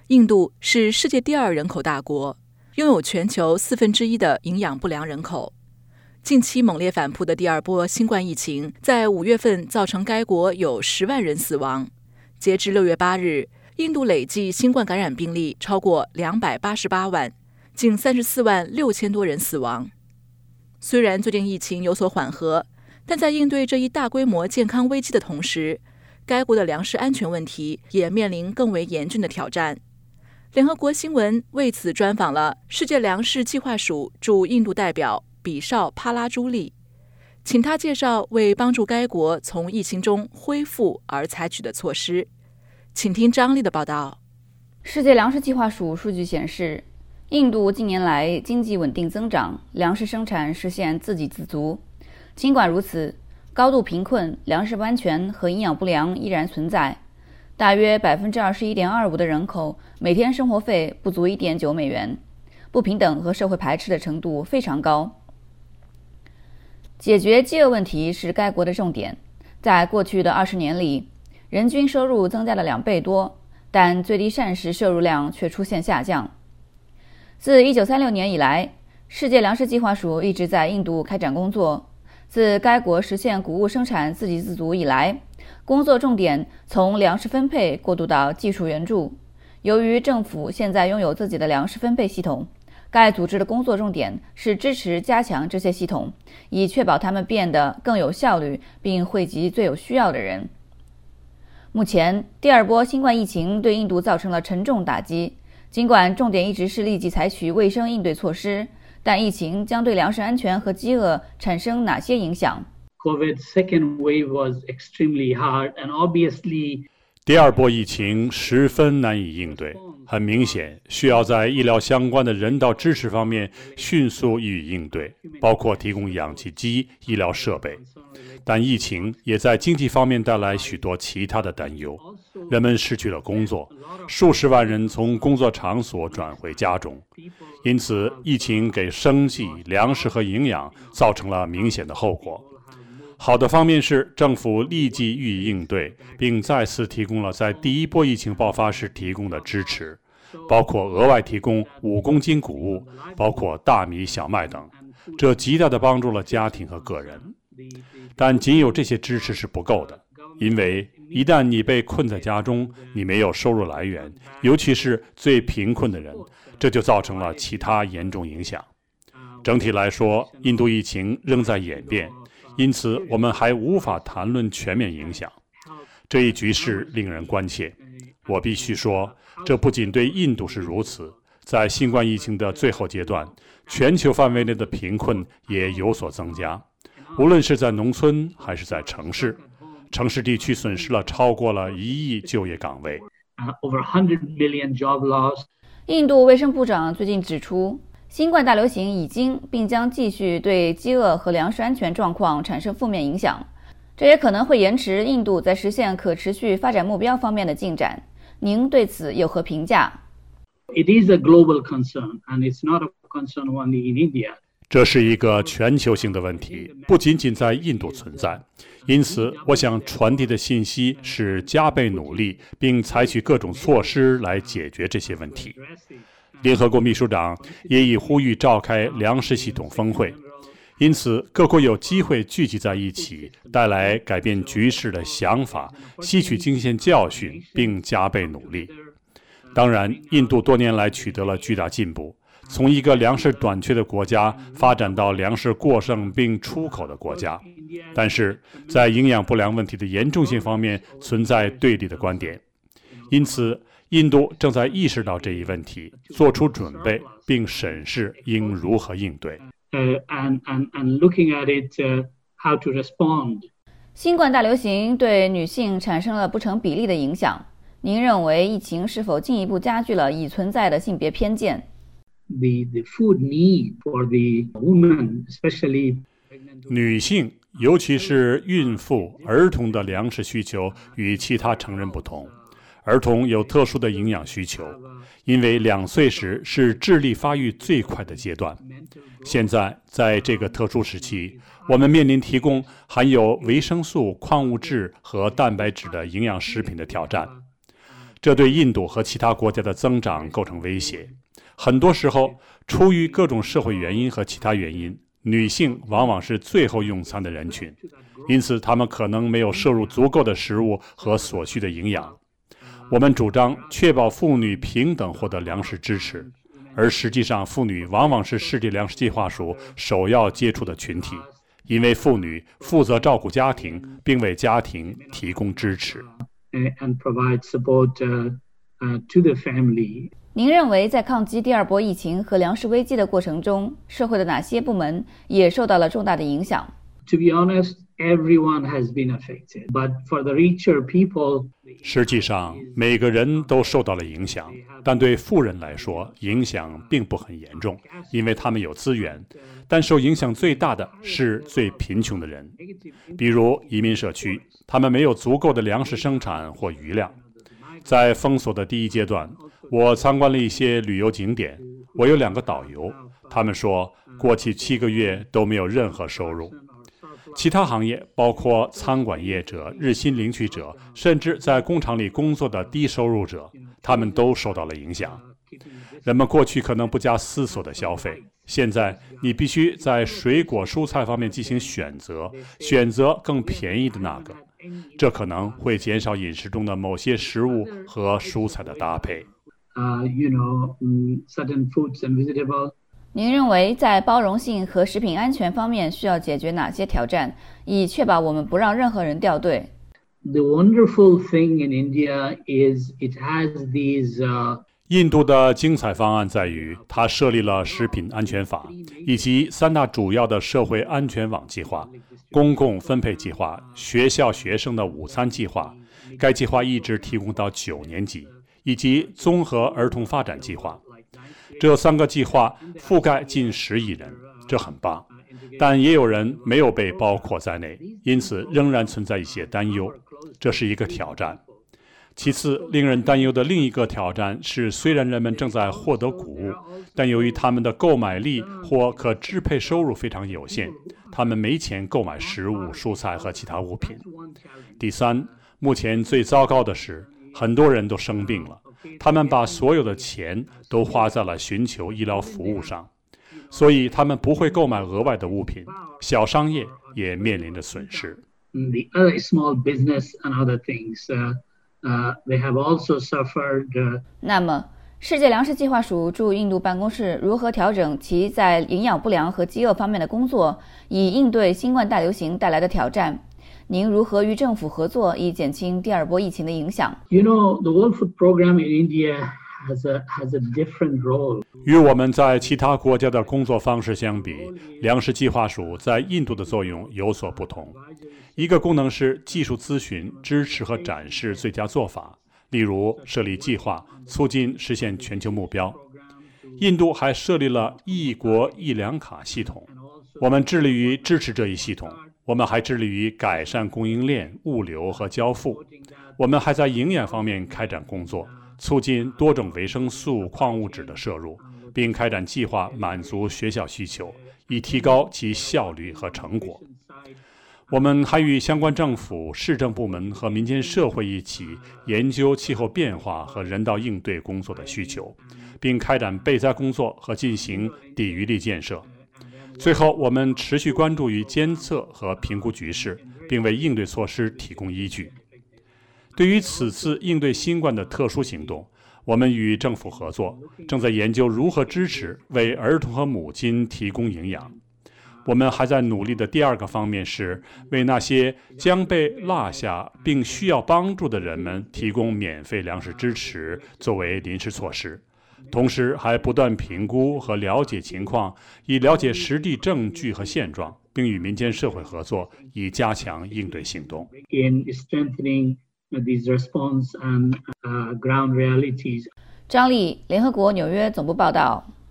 印度是世界第2人口大国，拥有全球1/4的营养不良人口。近期猛烈反扑的第2波新冠疫情，在5月份造成该国有10万人死亡。截至6月8日，印度累计新冠感染病例超过288万，近34万6千多人死亡。虽然最近疫情有所缓和，但在应对这一大规模健康危机的同时，该国的粮食安全问题也面临更为严峻的挑战。联合国新闻为此专访了世界粮食计划署驻印度代表比绍帕拉朱利，请他介绍为帮助该国从疫情中恢复而采取的措施。请听张丽的报道。 世界粮食计划署数据显示，印度近年来经济稳定增长，粮食生产实现自给自足。尽管如此，高度贫困、粮食不安全和营养不良依然存在。大约 21.25% 的人口每天生活费不足 1.9 美元，不平等和社会排斥的程度非常高。解决饥饿问题是该国的重点。在过去的20年里，人均收入增加了2倍多，但最低膳食摄入量却出现下降。自1936年以来，世界粮食计划署一直在印度开展工作。自该国实现谷物生产自给自足以来，工作重点从粮食分配过渡到技术援助。由于政府现在拥有自己的粮食分配系统，该组织的工作重点是支持加强这些系统，以确保它们变得更有效率，并惠及最有需要的人。目前，第2波新冠疫情对印度造成了沉重打击。尽管重点一直是立即采取卫生应对措施，但疫情将对粮食安全和饥饿产生哪些影响？ COVID second wave was extremely hard, and obviously 第2波疫情十分难以应对，很明显需要在医疗相关的人道支持方面迅速予以应对，包括提供氧气机、医疗设备。但疫情也在经济方面带来许多其他的担忧，人们失去了工作，数十万人从工作场所转回家中。因此，疫情给生计、粮食和营养造成了明显的后果。好的方面是，政府立即予以应对，并再次提供了在第1波疫情爆发时提供的支持，包括额外提供5公斤谷物，包括大米、小麦等，这极大地帮助了家庭和个人。但仅有这些支持是不够的，因为一旦你被困在家中，你没有收入来源，尤其是最贫困的人，这就造成了其他严重影响。整体来说，印度疫情仍在演变，因此我们还无法谈论全面影响。这一局势令人关切。我必须说，这不仅对印度是如此，在新冠疫情的最后阶段，全球范围内的贫困也有所增加。无论是在农村还是在城市，城市地区损失了超过了1亿就业岗位。 over 100 million job loss. 印度卫生部长最近指出，新冠大流行已经并将继续对饥饿和粮食安全状况产生负面影响，这也可能会延迟印度在实现可持续发展目标方面的进展。您对此有何评价？ It is a global concern, and it's not a concern only in India. 这是一个全球性的问题，不仅仅在印度存在。因此，我想传递的信息是加倍努力，并采取各种措施来解决这些问题。联合国秘书长也已呼吁召开粮食系统峰会，因此各国有机会聚集在一起，带来改变局势的想法，吸取经验教训，并加倍努力。当然，印度多年来取得了巨大进步，从一个粮食短缺的国家发展到粮食过剩并出口的国家，但是在营养不良问题的严重性方面存在对立的观点。因此，印度正在意识到这一问题，做出准备，并审视应如何应对。 And looking at it, how to respond. 新冠大流行对女性产生了不成比例的影响。您认为疫情是否进一步加剧了已存在的性别偏见？ The food need for the women, especially 女性，尤其是孕妇、儿童的粮食需求与其他成人不同。儿童有特殊的营养需求，因为2岁时是智力发育最快的阶段。现在，在这个特殊时期，我们面临提供含有维生素、矿物质和蛋白质的营养食品的挑战。 这对印度和其他国家的增长构成威胁。很多时候，出于各种社会原因和其他原因，女性往往是最后用餐的人群，因此她们可能没有摄入足够的食物和所需的营养。我们主张确保妇女平等获得粮食支持，而实际上妇女往往是世界粮食计划署首要接触的群体，因为妇女负责照顾家庭，并为家庭提供支持。 and provide support to the family. 您认为在抗击第二波疫情和粮食危机的过程中，社会的哪些部门也受到了重大的影响？ To be honest, everyone has been affected, but for the richer people, 实际上，每个人都受到了影响，但对富人来说，影响并不很严重，因为他们有资源。但受影响最大的是最贫穷的人，比如移民社区，他们没有足够的粮食生产或余量。在封锁的第一阶段，我参观了一些旅游景点，我有2个导游，他们说过去7个月都没有任何收入。其他行业包括餐馆业者、日薪领取者，甚至在工厂里工作的低收入者，他们都受到了影响。人们过去可能不加思索的消费，现在你必须在水果蔬菜方面进行选择，选择更便宜的那个，这可能会减少饮食中的某些食物和蔬菜的搭配。 certain fruits and vegetables. 您认为在包容性和食品安全方面需要解决哪些挑战，以确保我们不让任何人掉队？ The wonderful thing in India is it has these 印度的精彩方案在于，它设立了食品安全法，以及3大主要的社会安全网计划、公共分配计划、学校学生的午餐计划。该计划一直提供到9年级，以及综合儿童发展计划。这3个计划覆盖近10亿人，这很棒。但也有人没有被包括在内，因此仍然存在一些担忧，这是一个挑战。其次，令人担忧的另一个挑战是，虽然人们正在获得谷物，但由于他们的购买力或可支配收入非常有限，他们没钱购买食物、蔬菜和其他物品。第三，目前最糟糕的是，很多人都生病了，他们把所有的钱都花在了寻求医疗服务上，所以他们不会购买额外的物品。小商业也面临着损失。 The other small business and other things, they have also suffered. 那么，世界粮食计划署驻印度办公室如何调整其在营养不良和饥饿方面的工作，以应对新冠大流行带来的挑战？您如何与政府合作，以减轻第2波疫情的影响？ The World Food Program in India has a different role. 与我们在其他国家的工作方式相比，粮食计划署在印度的作用有所不同。一个功能是技术咨询、支持和展示最佳做法，例如设立计划，促进实现全球目标。印度还设立了1国1粮卡系统，我们致力于支持这一系统。我们还致力于改善供应链、物流和交付。我们还在营养方面开展工作，促进多种维生素、矿物质的摄入，并开展计划满足学校需求，以提高其效率和成果。我们还与相关政府、市政部门和民间社会一起研究气候变化和人道应对工作的需求，并开展备灾工作和进行抵御力建设。最后，我们持续关注于监测和评估局势，并为应对措施提供依据。对于此次应对新冠的特殊行动，我们与政府合作，正在研究如何支持为儿童和母亲提供营养。我们还在努力的第2个方面是为那些将被落下并需要帮助的人们提供免费粮食支持，作为临时措施。同时还不断评估和了解情况，以了解实地证据和现状，并与民间社会合作，以加强应对行动。 In strengthening these response and ground realities. 张丽，联合国纽约总部报道。